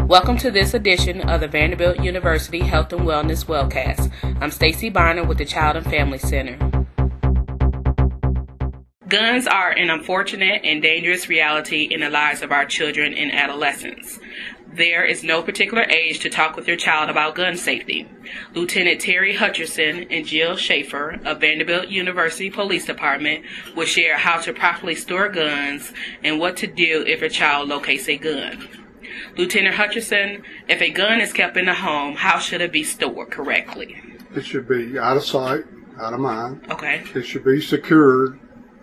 Welcome to this edition of the Vanderbilt University Health and Wellness Wellcast. I'm Stacy Bonner with the Child and Family Center. Guns are an unfortunate and dangerous reality in the lives of our children and adolescents. There is no particular age to talk with your child about gun safety. Lieutenant Terry Hutcherson and Jill Schaefer of Vanderbilt University Police Department will share how to properly store guns and what to do if a child locates a gun. Lieutenant Hutcherson, if a gun is kept in the home, how should it be stored correctly? It should be out of sight, out of mind. Okay. It should be secured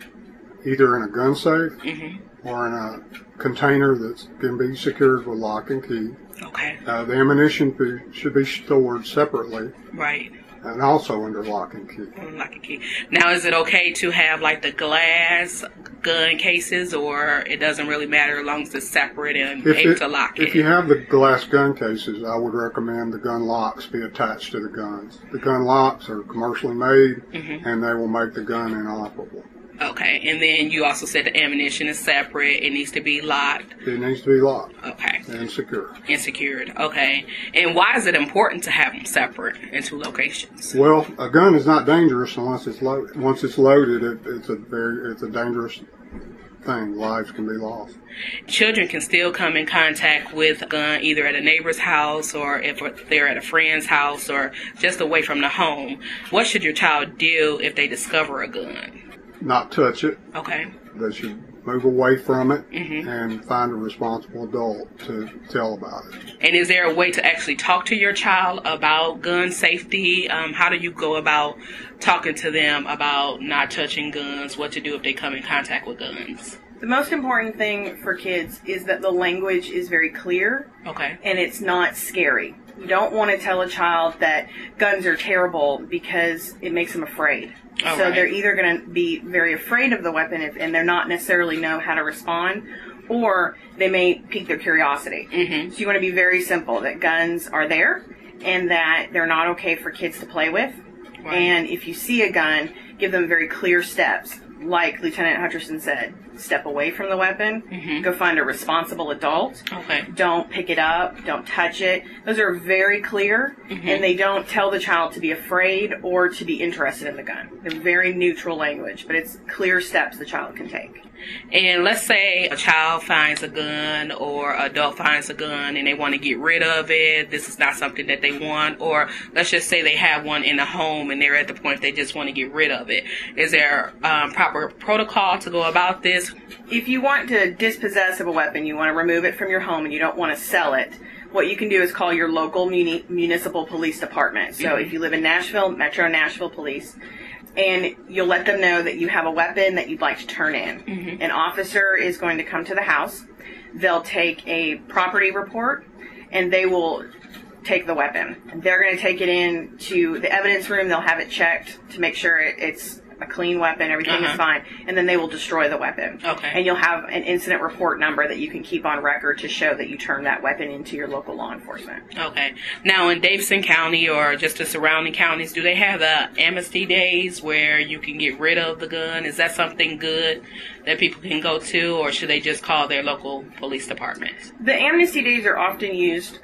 either in a gun safe or in a container that can be secured with lock and key. Okay. The ammunition should be stored separately. Right. And also under lock and key. Lock and key. Now, is it okay to have like the glass gun cases, or it doesn't really matter as long as it's separate and able to lock it? If you have the glass gun cases, I would recommend the gun locks be attached to the guns. The gun locks are commercially made, and they will make the gun inoperable. Okay, and then you also said the ammunition is separate. It needs to be locked. It needs to be locked. Okay. And secure. And secured. Okay. And why is it important to have them separate in two locations? Well, a gun is not dangerous unless it's loaded. Once it's loaded, it's a dangerous thing. Lives can be lost. Children can still come in contact with a gun either at a neighbor's house or if they're at a friend's house or just away from the home. What should your child do if they discover a gun? Not touch it. Okay. They should move away from it and find a responsible adult to tell about it. And is there a way to actually talk to your child about gun safety? How do you go about talking to them about not touching guns, what to do if they come in contact with guns? The most important thing for kids is that the language is very clear. Okay. And it's not scary. You don't want to tell a child that guns are terrible because it makes them afraid. Oh, so right. They're either going to be very afraid of the weapon and they're not necessarily know how to respond, or they may pique their curiosity. So you want to be very simple that guns are there and that they're not okay for kids to play with. Right. And if you see a gun, give them very clear steps. Like Lieutenant Hutcherson said, step away from the weapon, go find a responsible adult, don't pick it up, don't touch it. Those are very clear, and they don't tell the child to be afraid or to be interested in the gun. They're very neutral language, but it's clear steps the child can take. And let's say a child finds a gun or an adult finds a gun and they want to get rid of it. This is not something that they want. Or let's just say they have one in the home and they're at the point they just want to get rid of it. Is there proper protocol to go about this? If you want to dispossess of a weapon, you want to remove it from your home and you don't want to sell it, what you can do is call your local municipal police department. So if you live in Nashville, Metro Nashville Police, and you'll let them know that you have a weapon that you'd like to turn in. An officer is going to come to the house. They'll take a property report, and they will take the weapon. They're going to take it in to the evidence room. They'll have it checked to make sure it's a clean weapon, everything is fine, and then they will destroy the weapon. Okay. And you'll have an incident report number that you can keep on record to show that you turned that weapon into your local law enforcement. Okay. Now, in Davidson County or just the surrounding counties, do they have the amnesty days where you can get rid of the gun? Is that something good that people can go to, or should they just call their local police department? The amnesty days are often used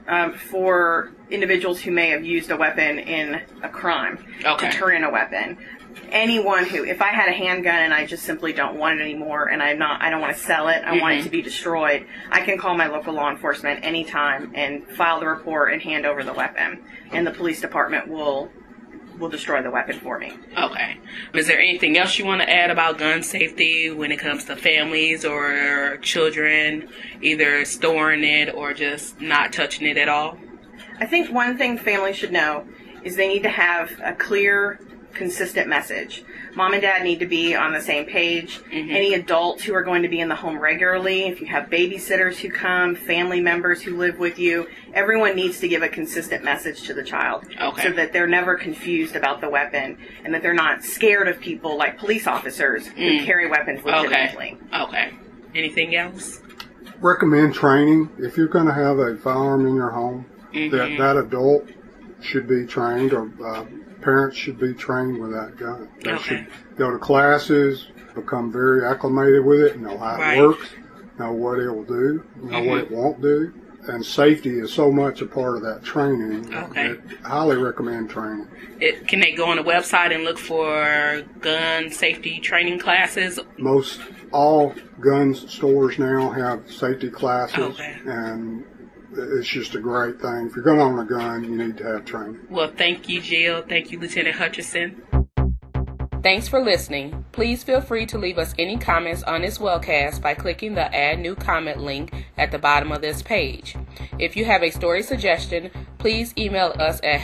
for individuals who may have used a weapon in a crime to turn in a weapon. Anyone who, if I had a handgun and I just simply don't want it anymore and I don't want to sell it, I want it to be destroyed, I can call my local law enforcement anytime and file the report and hand over the weapon. And the police department will destroy the weapon for me. Okay. Is there anything else you want to add about gun safety when it comes to families or children, either storing it or just not touching it at all? I think one thing families should know is they need to have a clear, consistent message. Mom and dad need to be on the same page. Any adults who are going to be in the home regularly, if you have babysitters who come, family members who live with you, everyone needs to give a consistent message to the child so that they're never confused about the weapon and that they're not scared of people like police officers who carry weapons legitimately. Okay. Anything else? Recommend training. If you're going to have a firearm in your home, that adult should be trained, or parents should be trained with that gun. They should go to classes, become very acclimated with it, know how it works, know what it will do, know what it won't do. and safety is so much a part of that training. Okay. I highly recommend training. Can they go on the website and look for gun safety training classes? Most all gun stores now have safety classes, Okay. and it's just a great thing. If you're going to own a gun, you need to have training. Well, thank you, Jill. Thank you, Lieutenant Hutchinson. Thanks for listening. Please feel free to leave us any comments on this webcast by clicking the Add New Comment link at the bottom of this page. If you have a story suggestion, please email us at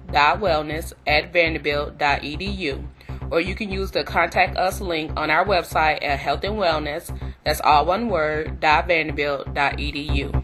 health.wellness@vanderbilt.edu, or you can use the Contact Us link on our website at Health and Wellness, that's all one word, .vanderbilt.edu.